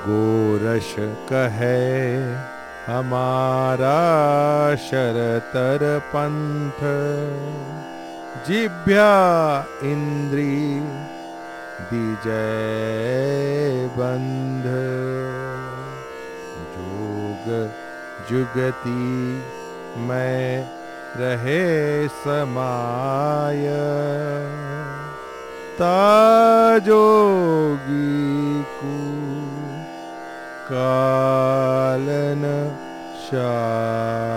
गोरश कहे हमारा शरतर पंथ, जिभ्या इंद्री दिजय बंध। जोग जुगति मैं रहे समाय, ताजोगी को कालन शाय।